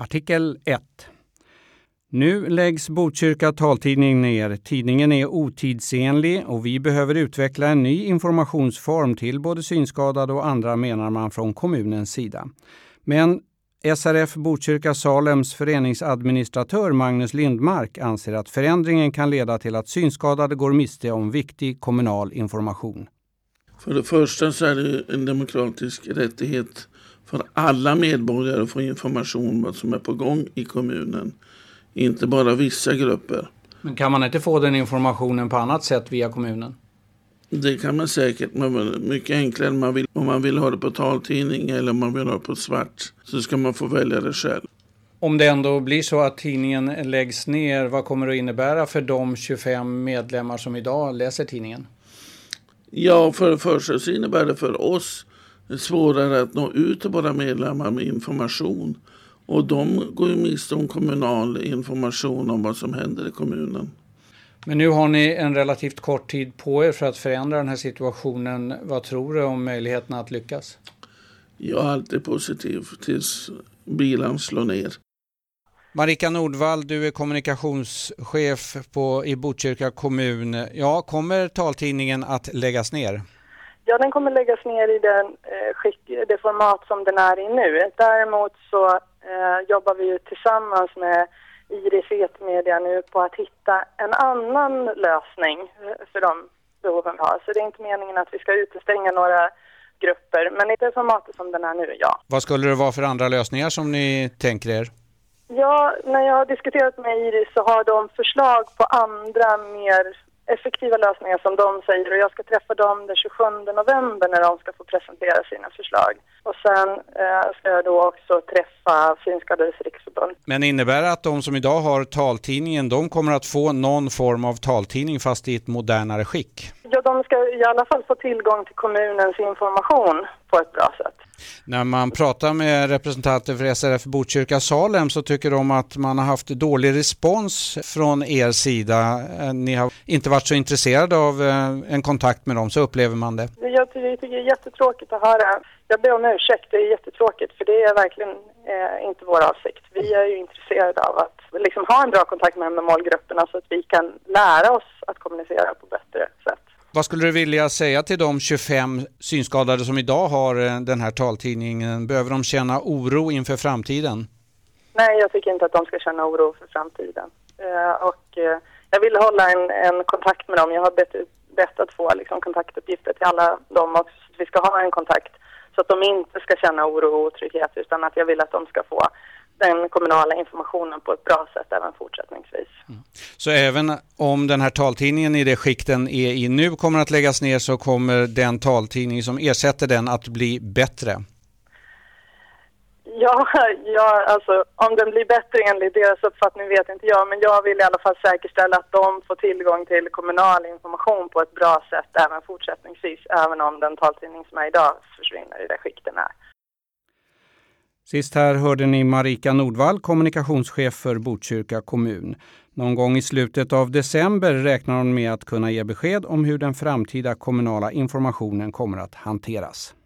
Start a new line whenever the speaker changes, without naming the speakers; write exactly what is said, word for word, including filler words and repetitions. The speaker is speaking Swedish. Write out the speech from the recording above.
Artikel ett. Nu läggs Botkyrka taltidning ner. Tidningen är otidsenlig och vi behöver utveckla en ny informationsform till både synskadade och andra, menar man från kommunens sida. Men S R F Botkyrka Salems föreningsadministratör Magnus Lindmark anser att förändringen kan leda till att synskadade går miste om viktig kommunal information.
För det första så är det en demokratisk rättighet för alla medborgare att få information om vad som är på gång i kommunen. Inte bara vissa grupper.
Men kan man inte få den informationen på annat sätt via kommunen?
Det kan man säkert, men mycket enklare om man vill, om man vill ha det på taltidning eller om man vill ha det på svart, så ska man få välja det själv.
Om det ändå blir så att tidningen läggs ner, vad kommer det att innebära för de tjugofem medlemmar som idag läser tidningen?
Ja, för det första så innebär det för oss svårare att nå ut till våra medlemmar med information. Och de går ju miste om kommunal information om vad som händer i kommunen.
Men nu har ni en relativt kort tid på er för att förändra den här situationen. Vad tror du om möjligheterna att lyckas?
Jag är alltid positiv tills bilen slår ner.
Marika Nordvall, du är kommunikationschef på, i Botkyrka kommun. Ja, kommer taltidningen att läggas ner?
Ja, den kommer läggas ner i den, eh, skick, det format som den är i nu. Däremot så eh, jobbar vi ju tillsammans med Iris Etermedia nu på att hitta en annan lösning för de behoven vi har. Så det är inte meningen att vi ska utestänga några grupper, men i det formatet som den är nu, ja.
Vad skulle det vara för andra lösningar som ni tänker er?
Ja, när jag har diskuterat med Iris så har de förslag på andra mer effektiva lösningar som de säger, och jag ska träffa dem den tjugosjunde november när de ska få presentera sina förslag. Och sen eh, ska jag då också träffa Synskadades riksförbund.
Men innebär det att de som idag har taltidningen, de kommer att få någon form av taltidning fast i ett modernare skick?
Ja, de ska i alla fall få tillgång till kommunens information på ett bra sätt.
När man pratar med representanter för S R F Botkyrka Salem så tycker de att man har haft dålig respons från er sida. Ni har inte varit så intresserade av en kontakt med dem, så upplever man det.
Jag tycker det är jättetråkigt att höra. Jag ber om ursäkt, det är jättetråkigt för det är verkligen eh, inte vår avsikt. Vi är ju intresserade av att liksom ha en bra kontakt med de målgrupperna så att vi kan lära oss att kommunicera på bättre sätt.
Vad skulle du vilja säga till de tjugofem synskadade som idag har den här taltidningen? Behöver de känna oro inför framtiden?
Nej, jag tycker inte att de ska känna oro för framtiden. Uh, och uh, jag vill hålla en, en kontakt med dem. Jag har bett, bett att få liksom, kontaktuppgifter till alla dem också, så att vi ska ha en kontakt. Så att de inte ska känna oro och otrygghet, utan att jag vill att de ska få den kommunala informationen på ett bra sätt även fortsättningsvis. Mm.
Så även om den här taltidningen i det skick den är i nu kommer att läggas ner, så kommer den taltidning som ersätter den att bli bättre?
Ja, ja, alltså om den blir bättre enligt deras uppfattning vet inte jag, men jag vill i alla fall säkerställa att de får tillgång till kommunal information på ett bra sätt även fortsättningsvis, även om den taltidning som är idag försvinner i det skick den är.
Sist här hörde ni Marika Nordvall, kommunikationschef för Botkyrka kommun. Någon gång i slutet av december räknar hon med att kunna ge besked om hur den framtida kommunala informationen kommer att hanteras.